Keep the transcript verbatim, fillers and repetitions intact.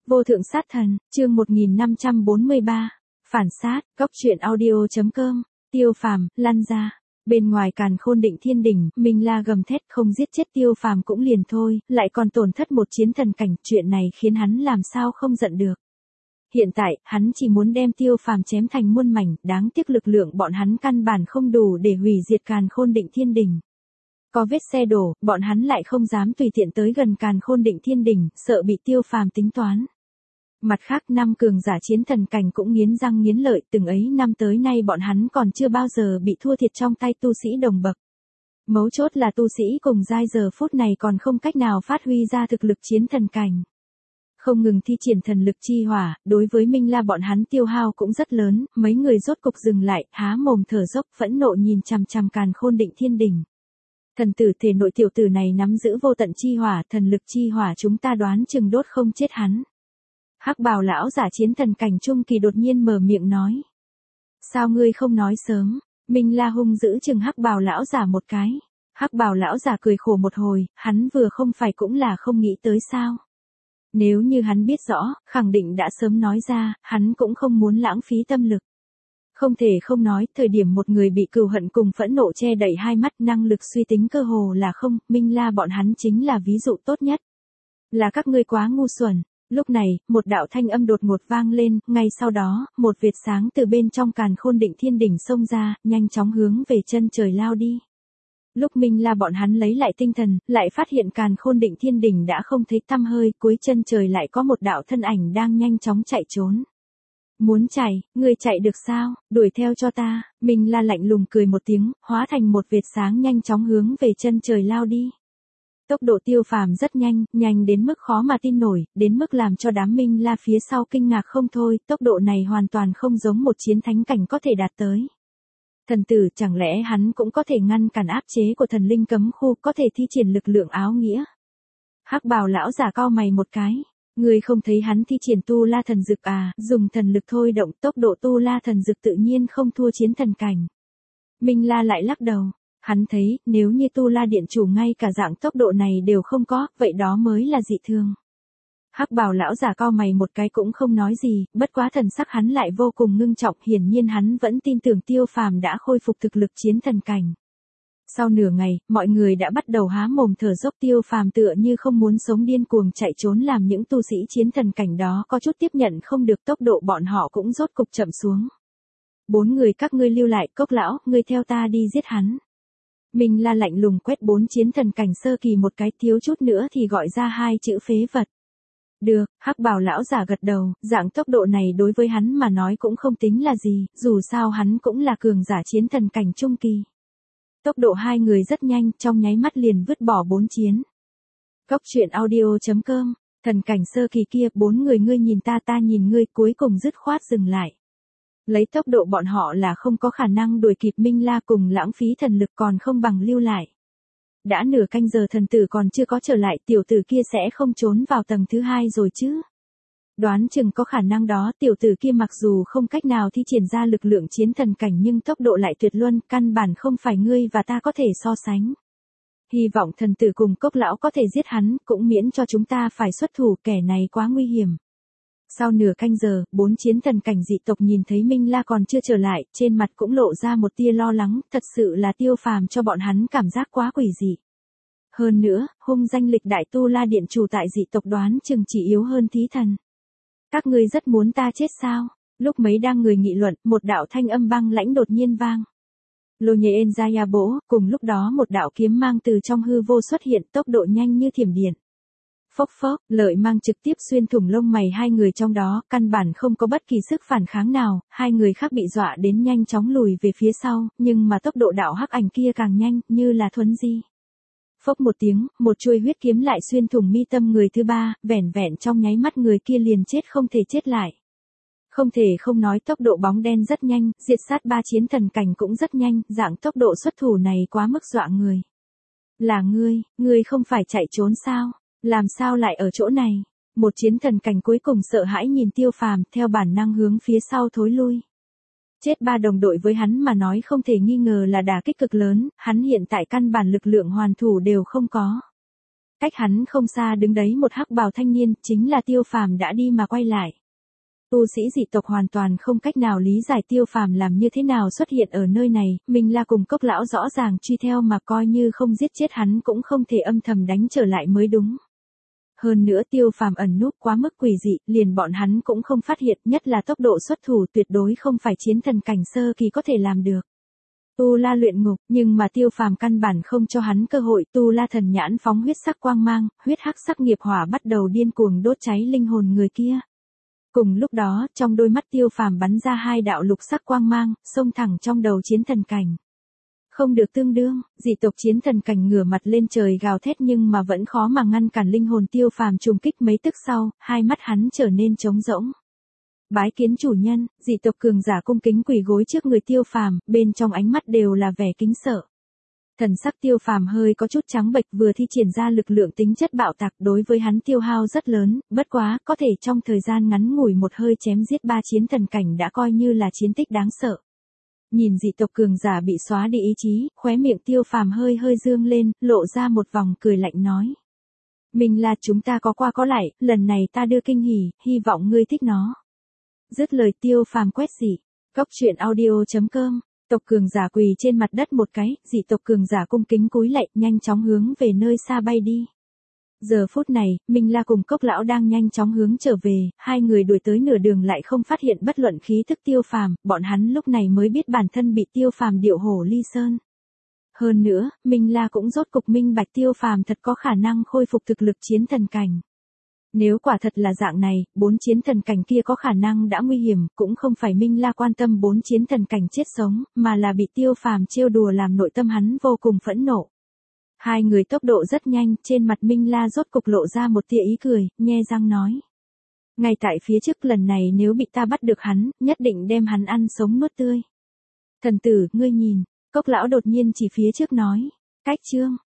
Vô thượng sát thần, chương một nghìn năm trăm bốn mươi ba. Phản sát, góc truyện audio chấm com. Tiêu Phàm, lăn ra. Bên ngoài Càn Khôn Định Thiên Đỉnh, Minh La gầm thét, không giết chết Tiêu Phàm cũng liền thôi, lại còn tổn thất một chiến thần cảnh, chuyện này khiến hắn làm sao không giận được. Hiện tại, hắn chỉ muốn đem Tiêu Phàm chém thành muôn mảnh, đáng tiếc lực lượng bọn hắn căn bản không đủ để hủy diệt Càn Khôn Định Thiên Đỉnh. Có vết xe đổ, bọn hắn lại không dám tùy tiện tới gần Càn Khôn Định Thiên Đỉnh, sợ bị Tiêu Phàm tính toán. Mặt khác, năm cường giả chiến thần cảnh cũng nghiến răng nghiến lợi, từng ấy năm tới nay bọn hắn còn chưa bao giờ bị thua thiệt trong tay tu sĩ đồng bậc. Mấu chốt là tu sĩ cùng giai giờ phút này còn không cách nào phát huy ra thực lực chiến thần cảnh. Không ngừng thi triển thần lực chi hỏa, đối với Minh La bọn hắn tiêu hao cũng rất lớn, mấy người rốt cục dừng lại, há mồm thở dốc, phẫn nộ nhìn chằm chằm Càn Khôn Định Thiên Đỉnh. Thần tử thể nội tiểu tử này nắm giữ vô tận chi hỏa, thần lực chi hỏa chúng ta đoán chừng đốt không chết hắn. Hắc bào lão giả chiến thần cảnh trung kỳ đột nhiên mở miệng nói. Sao ngươi không nói sớm? Minh La hung dữ chừng hắc bào lão giả một cái. Hắc bào lão giả cười khổ một hồi, hắn vừa không phải cũng là không nghĩ tới sao. Nếu như hắn biết rõ, khẳng định đã sớm nói ra, hắn cũng không muốn lãng phí tâm lực. Không thể không nói, thời điểm một người bị cừu hận cùng phẫn nộ che đậy hai mắt, năng lực suy tính cơ hồ là không, Minh La bọn hắn chính là ví dụ tốt nhất. Là các ngươi quá ngu xuẩn. Lúc này, một đạo thanh âm đột ngột vang lên, ngay sau đó, một vệt sáng từ bên trong Càn Khôn Định Thiên Đỉnh xông ra, nhanh chóng hướng về chân trời lao đi. Lúc Minh La bọn hắn lấy lại tinh thần, lại phát hiện Càn Khôn Định Thiên Đỉnh đã không thấy tăm hơi, cuối chân trời lại có một đạo thân ảnh đang nhanh chóng chạy trốn. Muốn chạy, ngươi chạy được sao, đuổi theo cho ta, Minh La lạnh lùng cười một tiếng, hóa thành một vệt sáng nhanh chóng hướng về chân trời lao đi. Tốc độ Tiêu Phàm rất nhanh, nhanh đến mức khó mà tin nổi, đến mức làm cho đám Minh La phía sau kinh ngạc không thôi, tốc độ này hoàn toàn không giống một chiến thánh cảnh có thể đạt tới. Thần tử chẳng lẽ hắn cũng có thể ngăn cản áp chế của thần linh cấm khu, có thể thi triển lực lượng áo nghĩa. Hắc bào lão giả cau mày một cái, người không thấy hắn thi triển tu la thần dực à, dùng thần lực thôi động, tốc độ tu la thần dực tự nhiên không thua chiến thần cảnh. Minh La lại lắc đầu. Hắn thấy, nếu như Tu La Điện chủ ngay cả dạng tốc độ này đều không có, vậy đó mới là dị thường. Hắc bào lão giả cau mày một cái cũng không nói gì, bất quá thần sắc hắn lại vô cùng ngưng trọng, hiển nhiên hắn vẫn tin tưởng Tiêu Phàm đã khôi phục thực lực chiến thần cảnh. Sau nửa ngày, mọi người đã bắt đầu há mồm thở dốc, Tiêu Phàm tựa như không muốn sống điên cuồng chạy trốn làm những tu sĩ chiến thần cảnh đó có chút tiếp nhận không được, tốc độ bọn họ cũng rốt cục chậm xuống. Bốn người các ngươi lưu lại, Cốc lão, ngươi theo ta đi giết hắn. Minh La lạnh lùng quét bốn chiến thần cảnh sơ kỳ một cái, thiếu chút nữa thì gọi ra hai chữ phế vật. Được, hắc bào lão giả gật đầu, dạng tốc độ này đối với hắn mà nói cũng không tính là gì, dù sao hắn cũng là cường giả chiến thần cảnh trung kỳ. Tốc độ hai người rất nhanh, trong nháy mắt liền vứt bỏ bốn chiến. Góc truyện audio chấm com, thần cảnh sơ kỳ kia, bốn người ngươi nhìn ta ta nhìn ngươi, cuối cùng dứt khoát dừng lại. Lấy tốc độ bọn họ là không có khả năng đuổi kịp Minh La, cùng lãng phí thần lực còn không bằng lưu lại. Đã nửa canh giờ thần tử còn chưa có trở lại, tiểu tử kia sẽ không trốn vào tầng thứ hai rồi chứ. Đoán chừng có khả năng đó, tiểu tử kia mặc dù không cách nào thi triển ra lực lượng chiến thần cảnh nhưng tốc độ lại tuyệt luân, căn bản không phải ngươi và ta có thể so sánh. Hy vọng thần tử cùng Cốc lão có thể giết hắn, cũng miễn cho chúng ta phải xuất thủ, kẻ này quá nguy hiểm. Sau nửa canh giờ, bốn chiến thần cảnh dị tộc nhìn thấy Minh La còn chưa trở lại, trên mặt cũng lộ ra một tia lo lắng, thật sự là Tiêu Phàm cho bọn hắn cảm giác quá quỷ dị. Hơn nữa, hung danh lịch đại Tu La Điện chủ tại dị tộc đoán chừng chỉ yếu hơn thí thần. Các ngươi rất muốn ta chết sao? Lúc mấy đang người nghị luận, một đạo thanh âm băng lãnh đột nhiên vang. Lô nhê en ra ya bỗ, cùng lúc đó một đạo kiếm mang từ trong hư vô xuất hiện, tốc độ nhanh như thiểm điện. Phốc phốc, lợi mang trực tiếp xuyên thủng lông mày hai người trong đó, căn bản không có bất kỳ sức phản kháng nào, hai người khác bị dọa đến nhanh chóng lùi về phía sau, nhưng mà tốc độ đạo hắc ảnh kia càng nhanh, như là thuấn di. Phốc một tiếng, một chuôi huyết kiếm lại xuyên thủng mi tâm người thứ ba, vẻn vẹn trong nháy mắt người kia liền chết không thể chết lại. Không thể không nói tốc độ bóng đen rất nhanh, diệt sát ba chiến thần cảnh cũng rất nhanh, dạng tốc độ xuất thủ này quá mức dọa người. Là ngươi, ngươi không phải chạy trốn sao? Làm sao lại ở chỗ này? Một chiến thần cảnh cuối cùng sợ hãi nhìn Tiêu Phàm, theo bản năng hướng phía sau thối lui. Chết ba đồng đội với hắn mà nói không thể nghi ngờ là đả kích cực lớn, hắn hiện tại căn bản lực lượng hoàn thủ đều không có. Cách hắn không xa đứng đấy một hắc bào thanh niên, chính là Tiêu Phàm đã đi mà quay lại. Tu sĩ dị tộc hoàn toàn không cách nào lý giải Tiêu Phàm làm như thế nào xuất hiện ở nơi này, mình là cùng Cốc lão rõ ràng truy theo mà coi như không giết chết hắn cũng không thể âm thầm đánh trở lại mới đúng. Hơn nữa Tiêu Phàm ẩn núp quá mức quỷ dị, liền bọn hắn cũng không phát hiện, nhất là tốc độ xuất thủ tuyệt đối không phải chiến thần cảnh sơ kỳ có thể làm được. Tu La luyện ngục, nhưng mà Tiêu Phàm căn bản không cho hắn cơ hội, Tu La thần nhãn phóng huyết sắc quang mang, huyết hắc sắc nghiệp hỏa bắt đầu điên cuồng đốt cháy linh hồn người kia. Cùng lúc đó, trong đôi mắt Tiêu Phàm bắn ra hai đạo lục sắc quang mang, xông thẳng trong đầu chiến thần cảnh. Không được tương đương, dị tộc chiến thần cảnh ngửa mặt lên trời gào thét nhưng mà vẫn khó mà ngăn cản linh hồn Tiêu Phàm trùng kích mấy tức sau, hai mắt hắn trở nên trống rỗng. Bái kiến chủ nhân, dị tộc cường giả cung kính quỳ gối trước người Tiêu Phàm, bên trong ánh mắt đều là vẻ kính sợ. Thần sắc Tiêu Phàm hơi có chút trắng bệch, vừa thi triển ra lực lượng tính chất bạo tạc đối với hắn tiêu hao rất lớn, bất quá, có thể trong thời gian ngắn ngủi một hơi chém giết ba chiến thần cảnh đã coi như là chiến tích đáng sợ. Nhìn dị tộc cường giả bị xóa đi ý chí, khóe miệng Tiêu Phàm hơi hơi dương lên, lộ ra một vòng cười lạnh nói. Mình là chúng ta có qua có lại, lần này ta đưa kinh hỉ, hy vọng ngươi thích nó. Dứt lời Tiêu Phàm quét dị. Cốc truyện audio chấm com. Tộc cường giả quỳ trên mặt đất một cái, dị tộc cường giả cung kính cúi lạy, nhanh chóng hướng về nơi xa bay đi. Giờ phút này, Minh La cùng Cốc lão đang nhanh chóng hướng trở về, hai người đuổi tới nửa đường lại không phát hiện bất luận khí tức Tiêu Phàm, bọn hắn lúc này mới biết bản thân bị Tiêu Phàm điệu hổ ly sơn. Hơn nữa, Minh La cũng rốt cục minh bạch Tiêu Phàm thật có khả năng khôi phục thực lực chiến thần cảnh. Nếu quả thật là dạng này, bốn chiến thần cảnh kia có khả năng đã nguy hiểm, cũng không phải Minh La quan tâm bốn chiến thần cảnh chết sống, mà là bị Tiêu Phàm trêu đùa làm nội tâm hắn vô cùng phẫn nộ. Hai người tốc độ rất nhanh, trên mặt Minh La rốt cục lộ ra một tia ý cười, nhe răng nói. Ngay tại phía trước lần này nếu bị ta bắt được hắn, nhất định đem hắn ăn sống nuốt tươi. Thần tử, ngươi nhìn, Cốc lão đột nhiên chỉ phía trước nói. Cách chương.